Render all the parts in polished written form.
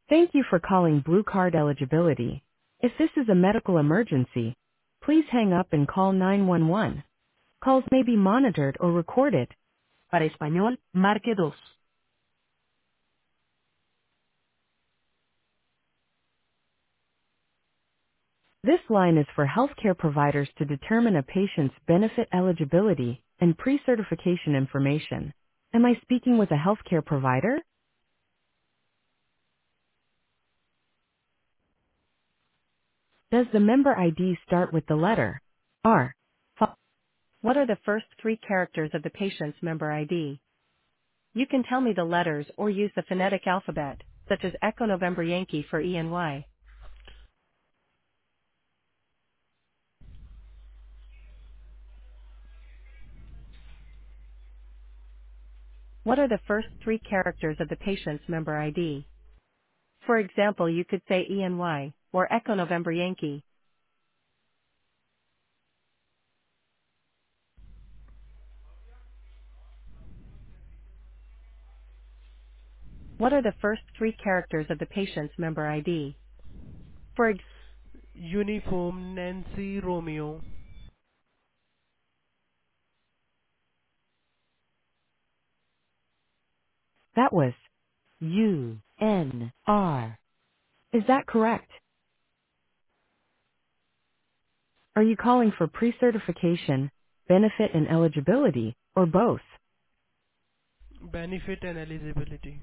Thank you for calling Blue Card Eligibility. If this is a medical emergency, please hang up and call 911. Calls may be monitored or recorded. Para español, marque dos. This line is for healthcare providers to determine a patient's benefit eligibility and pre-certification information. Am I speaking with a healthcare provider? Does the member ID start with the letter R? What are the first three characters of the patient's member ID? You can tell me the letters or use the phonetic alphabet, such as Echo November Yankee for ENY. What are the first three characters of the patient's member ID? For example, you could say ENY, or Echo November Yankee. What are the first three characters of the patient's member ID? For ex- Uniform Nancy Romeo. that was UNR. Is that correct? Are you calling for pre-certification, benefit and eligibility, or both? Benefit and eligibility.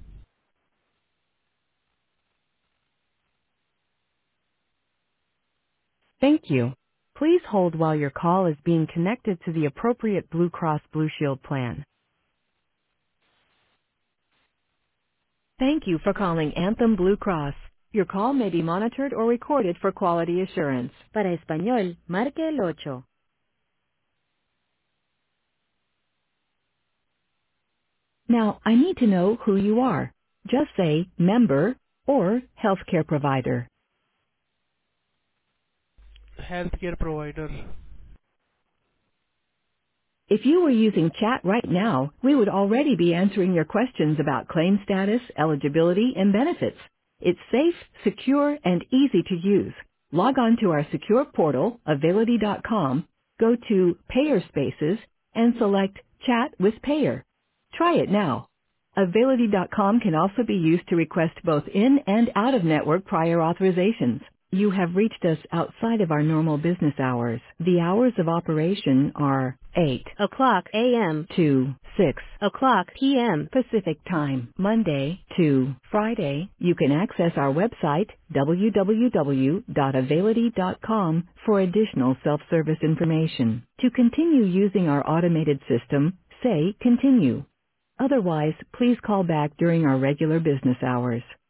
Thank you. Please hold while your call is being connected to the appropriate Blue Cross Blue Shield plan. Thank you for calling Anthem Blue Cross. Your call may be monitored or recorded for quality assurance. Para español, marque el ocho. Now, I need to know who you are. Just say member or healthcare provider. Healthcare provider. If you were using chat right now, we would already be answering your questions about claim status, eligibility, and benefits. It's safe, secure, and easy to use. Log on to our secure portal, Availity.com, go to Payer Spaces, and select Chat with Payer. Try it now. Availity.com can also be used to request both in and out-of-network prior authorizations. You have reached us outside of our normal business hours. The hours of operation are 8 o'clock a.m. to 6 o'clock p.m. Pacific Time, Monday to Friday. You can access our website, www.availity.com, for additional self-service information. To continue using our automated system, say continue. Otherwise, please call back during our regular business hours.